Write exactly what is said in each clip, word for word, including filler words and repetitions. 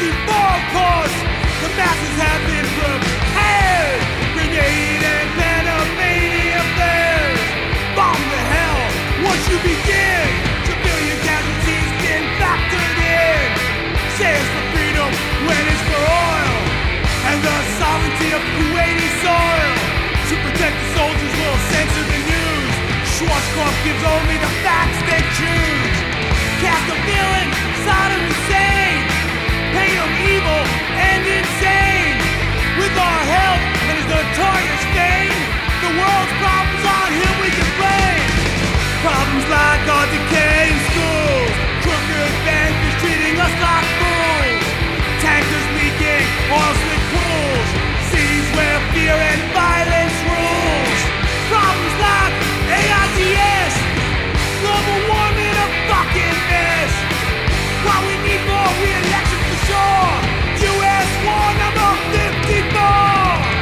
looking for cause. The masses have been prepared. Grenade and Panamania flares. Bomb the hell once you begin. Civilian casualties been factored in. Say it's for freedom when it's for oil, and the sovereignty of Kuwaiti soil. To protect the soldiers will censor the news. Schwarzkopf gives only the facts they choose. Cast a villain, Saddam Hussein. Paint him evil and insane. With our help and his notorious fame, the world's problems on him we can blame. Problems like our decaying schools, crooked bankers treating us like fools, tankers leaking oil slick pools, cities where fear and violence rules. Problems like AIDS, global warming, a fucking mess. What we need more re-election for sure. U S war number fifty-four.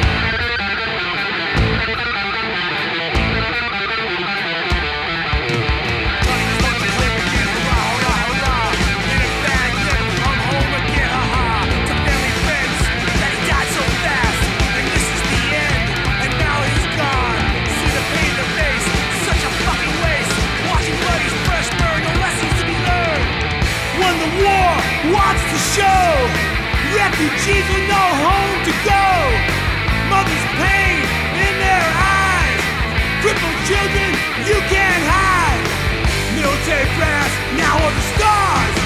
Wants to show refugees with no home to go. Mothers' pain in their eyes. Crippled children you can't hide. Military brass now are the stars.